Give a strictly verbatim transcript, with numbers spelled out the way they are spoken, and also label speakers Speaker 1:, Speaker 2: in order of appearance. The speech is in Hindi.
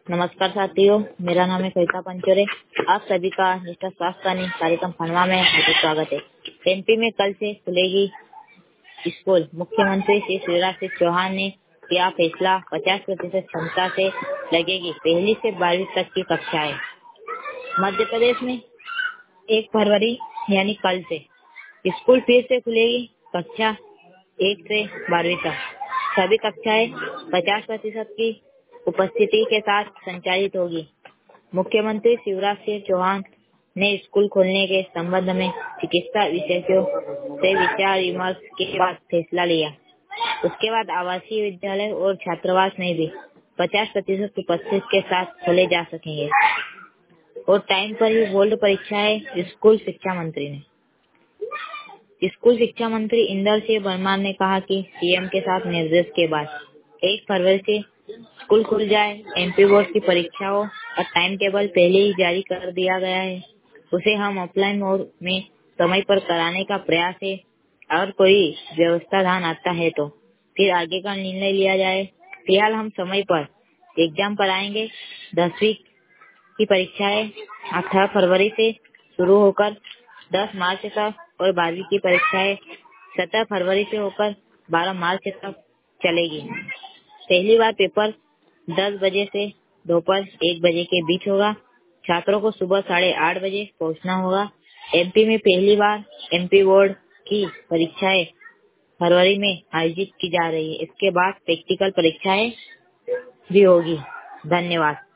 Speaker 1: नमस्कार साथियों, मेरा नाम है कविता पंचोरे। आप सभी का निष्ठा स्वास्थ्य कार्यक्रम खंडवा में हार्दिक स्वागत है। एमपी में कल से खुलेगी स्कूल। मुख्यमंत्री श्री शिवराज सिंह चौहान ने किया फैसला, पचास प्रतिशत क्षमता से लगेगी पहली से बारहवीं तक की कक्षाएं। मध्य प्रदेश में एक फरवरी यानी कल से स्कूल फिर से खुलेगी। कक्षा एक से बारहवीं तक सभी कक्षाएं पचास प्रतिशत की उपस्थिति के साथ संचालित होगी। मुख्यमंत्री शिवराज सिंह चौहान ने स्कूल खोलने के संबंध में चिकित्सा विशेषज्ञों से विचार विमर्श के बाद फैसला लिया। उसके बाद आवासीय विद्यालय और छात्रावास में भी पचास प्रतिशत उपस्थिति के साथ खोले जा सकेंगे और टाइम पर ही बोर्ड परीक्षाएं। स्कूल शिक्षा मंत्री ने स्कूल शिक्षा मंत्री इंदर सिंह परमार ने कहा कि सीएम के साथ निर्देश के बाद एक फरवरी से स्कूल खुल जाए। एमपी बोर्ड की परीक्षाओं और टाइम टेबल पहले ही जारी कर दिया गया है। उसे हम ऑफलाइन मोड में समय पर कराने का प्रयास है। अगर कोई व्यवस्थाधान आता है तो फिर आगे का निर्णय लिया जाए। फिलहाल हम समय पर एग्जाम कराएंगे। दसवीं की परीक्षाएं अठारह फरवरी से शुरू होकर दस मार्च तक और बारहवीं की परीक्षाएं सत्रह फरवरी से होकर बारह मार्च तक चलेगी। पहली बार पेपर दस बजे से दोपहर एक बजे के बीच होगा। छात्रों को सुबह साढ़े आठ बजे पहुंचना होगा। एमपी में पहली बार एमपी बोर्ड की परीक्षाएं फरवरी में आयोजित की जा रही है। इसके बाद प्रैक्टिकल परीक्षाएं भी होगी। धन्यवाद।